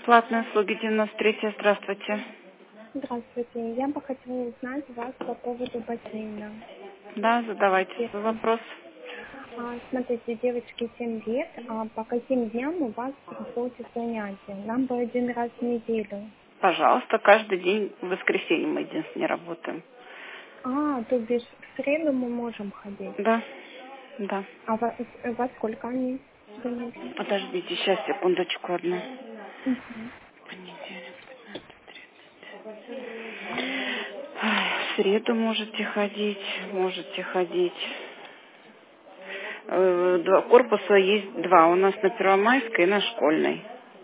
Платные услуги 93. Здравствуйте. Здравствуйте. Я бы хотела узнать вас по поводу бассейна. Да, задавайте свой Если, вопрос. смотрите, девочке 7 лет, а по каким дням у вас проходят занятия? Нам бы один раз в неделю. Пожалуйста, каждый день в воскресенье мы единственное не работаем. То бишь в среду мы можем ходить. Да, да. А во сколько они занятия? Подождите, сейчас, секундочку одну. Мгм. Понедельник, 15:30. В среду можете ходить, можете ходить. Два корпуса есть два. У нас на Первомайской и на Школьной.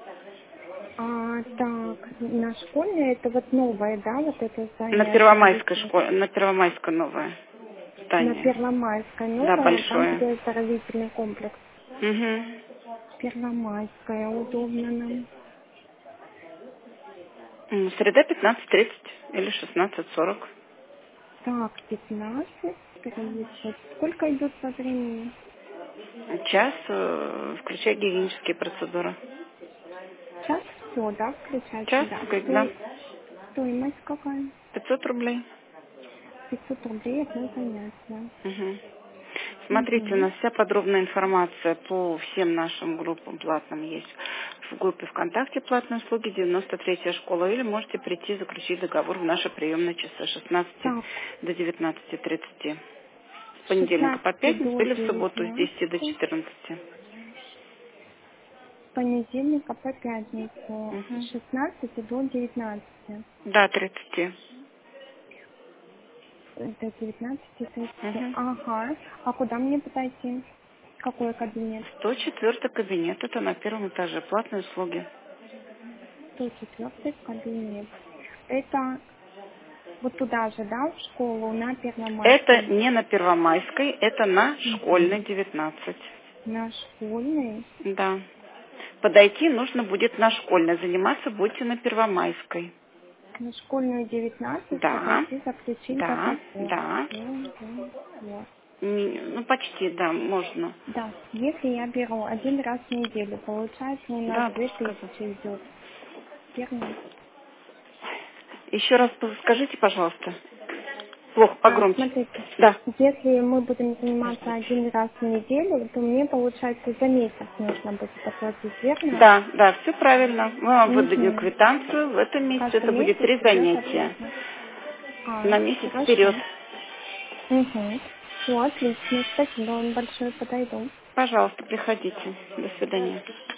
Так, на школьной это вот новое, да, вот это На здание Первомайской оздоровительное? школе, на Первомайской новое На здание. Первомайской Да, новое, там, большое. где оздоровительный комплекс. Угу. Первомайская, удобно нам. Среда 15:30 или 16:40. Так, 15:30. Сколько идет по времени? Час, включая гигиенические процедуры. Час все, да, включать Час, сюда. да. Стоимость какая? 500 рублей. 500 рублей одно занятие. Угу. Смотрите, у Угу. нас вся подробная информация по всем нашим группам платным есть в группе ВКонтакте «Платные услуги 93-я школа», или можете прийти заключить договор в наши приемные часы с 16 Так, до 19:30. С с понедельника по 16 пятницу до или в субботу с 10 до 19, 14. с понедельника по пятницу, Угу. с 16 до 19. Да, 30. До 19:30. Угу. Ага. А куда мне подойти? Какой кабинет? 104 кабинет, это на первом этаже, платные услуги. 104 кабинет. Это вот туда же, да, в школу, на Это Первомайской? не на Первомайской, это на Школьной Угу. 19. На Школьной? Да. Подойти нужно будет на Школьной, заниматься будете на Первомайской. На Школьную 19 Да, подойти, заключить да, договор. да. Договор. Ну, почти, да, можно. Да, если я беру один раз в неделю, получается у нас Да, 2000 сказать. идет. Верно? Еще раз скажите, пожалуйста. Плохо, погромче. Смотрите, Да. если мы будем заниматься Подождите. один раз в неделю, то мне, получается, за месяц нужно будет оплатить, верно? Да, да, все правильно. Мы вам выдадим Угу. квитанцию. В этом месяце Каждый это будет месяц 3 идет занятия. оплата. На месяц вперед. Хорошо. Угу. Все, отлично. Спасибо вам большое, подойду. Пожалуйста, приходите. До свидания.